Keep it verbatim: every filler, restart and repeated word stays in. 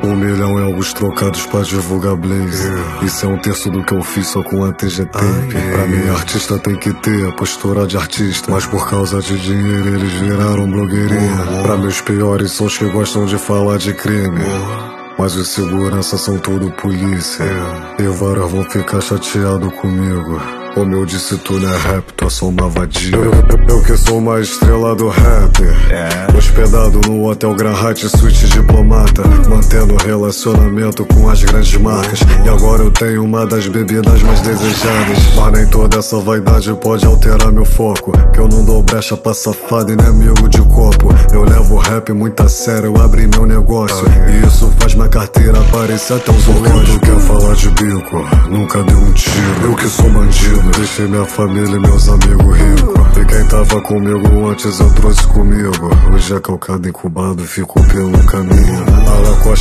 Um milhão em alguns trocados pra divulgar Blaze. Yeah. Isso é um terço do que eu fiz só com a T G Tape. Ah, yeah. Pra mim artista tem que ter a postura de artista, mas por causa de dinheiro eles viraram blogueirinha. Oh, oh. Pra meus piores são os que gostam de falar de crime. Oh. Mas os seguranças são tudo polícia. Yeah. E vários vão ficar chateados comigo. Como eu disse, tu não é rap, tu é só uma vadia. Eu, eu, eu que sou uma estrela do rap, yeah. Hospedado no hotel Grand Hyatt, suíte diplomata, mantendo relacionamento com as grandes marcas. E agora eu tenho uma das bebidas mais desejadas. Mas nem toda essa vaidade pode alterar meu foco, que eu não dou brecha pra safado e nem amigo de copo. Eu levo o rap muito a sério, eu abri meu negócio, e isso faz minha carteira parecer até um zoológico. Quer falar de bico, nunca deu um tiro. Eu que sou bandido, deixei minha família e meus amigos ricos. E quem tava comigo antes eu trouxe comigo. Hoje é calcado incubado, fico pelo caminho.